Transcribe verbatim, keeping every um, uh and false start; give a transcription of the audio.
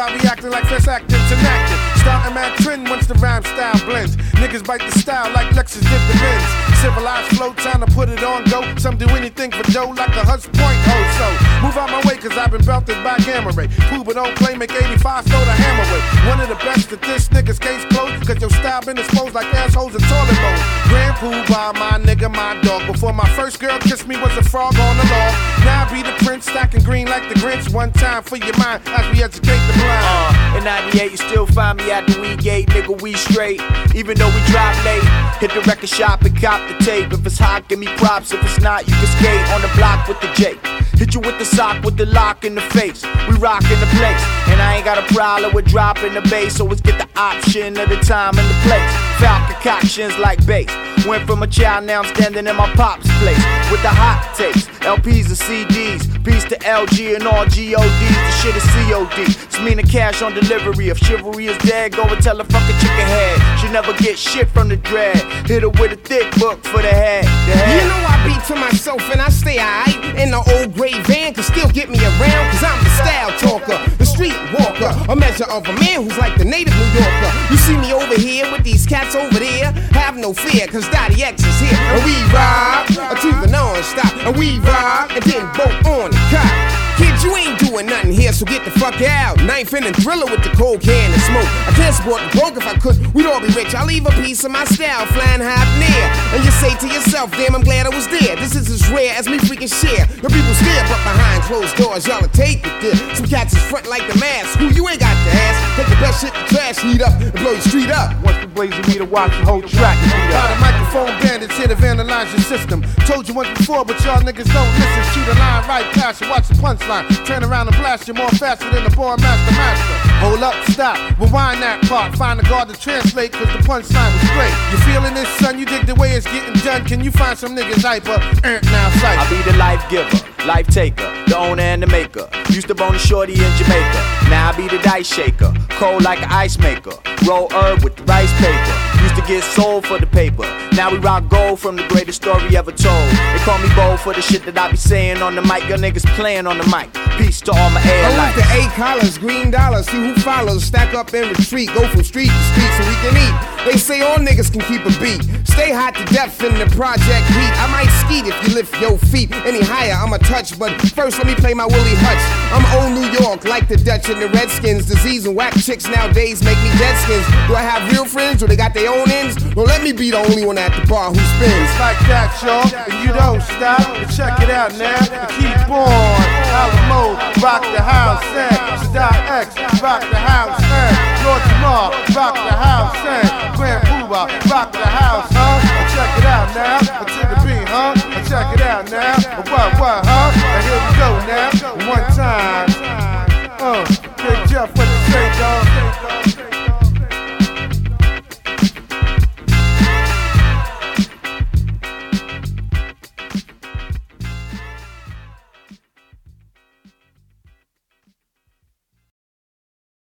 start reacting like first acting to acting. Starting mad trend once the rhyme style blends. Niggas bite the style like Lexus did the Benz. Civilized flow, time to put it on go. Some do anything for dough like a Hunts Point hoe. So move out my way, cause I've been belted by Gamma Ray. Pooh, but don't play, make eighty-five, throw the hammer away. One of the best at this niggas case closed, cause your style been exposed like assholes and toilet bowls. Grand Pooh by my nigga, my dog. Before my first girl kissed me was a frog on the log. Now I be the prince, stacking green like the Grinch. One time for your mind as we educate the blind. Uh, in ninety-eight, you still find me at the We Gate, nigga, we straight. Even though we drive late, hit the record shop and cop the tape. If it's hot, give me props. If it's not, you can skate on the block with the Jake. Hit you with the sock, with the lock in the face. We rockin' the place, and I ain't got a problem with dropping the bass. Always get the option of the time and the place. Foul concoctions like bass. Went from a child, now I'm standing in my pop's place. With the hot tapes, L Ps and C Ds. Peace to L G and all G O Ds. The shit is C O D. It's meaning cash on delivery. If chivalry is dead, go and tell a fucking chicken head. She never get shit from the dread. Hit her with a thick book for the head. The head. You know I beat to myself and I stay aight. In the old gray van can still get me around, cause I'm the style talker, the street walker, a measure of a man who's like the native New Yorker. You see me over here with these cats over there, have no fear, cause Daddy X is here. And we ride to the non-stop, and we ride and then boat on the cop. Kid, you ain't doing nothing here, so get the fuck out. Knife in and Thriller with the cold can and smoke. I can't support the broke. If I could, we'd all be rich. I'll leave a piece of my style flying high up near. And you say to yourself, damn, I'm glad I was there. This is as rare as me freaking share. The people stare, but behind closed doors, y'all will take it there. Some cats is front like the mask. Who you ain't got to ask. Take the best shit, the trash, heat up, and blow your street up. Once we blazing me to watch the whole track. Got a microphone bandits here to vandalize your system. Told you once before, but y'all niggas don't listen. Shoot a line right past you, watch the punchline. Turn around and blast you more faster than the born master master. Hold up, stop, rewind that part. Find a guard to translate, cause the punchline was great. You feeling this, son? You dig the way it's getting done? Can you find some niggas hyper? Er, now sight. I be the life giver, life taker, the owner and the maker. Used to bone a shorty in Jamaica. Now I be the dice shaker, cold like an ice maker. Roll herb with the rice paper. Used to get sold for the paper. Now we rock gold from the greatest story ever told. They call me bold for the shit that I be saying on the mic. Your niggas playing on the mic. Peace to all my air lights. I with the A collars, green dollars, see who follows. Stack up and retreat, go from street to street so we can eat. They say all niggas can keep a beat. Stay hot to death in the project heat. I might skeet if you lift your feet any higher. I'ma touch, but first let me play my Willie Hutch. I'm old New York, like the Dutch and the Redskins. Disease and whack chicks nowadays make me deadskins. Do I have real friends or they got their own ends? Don't let me be the only one at the bar who spins. It's like that, y'all, and you don't stop. And check it out now, and keep on. Alamo, rock the house, and Sadat X, rock the house, and Lord Jamar, rock the house, and Grand Poobah, rock the house, huh? And check it out now, and to the beat, huh? And check it out now, and what, what, huh? And here we go now, one time. Uh, Big Jeff, what you say, dog?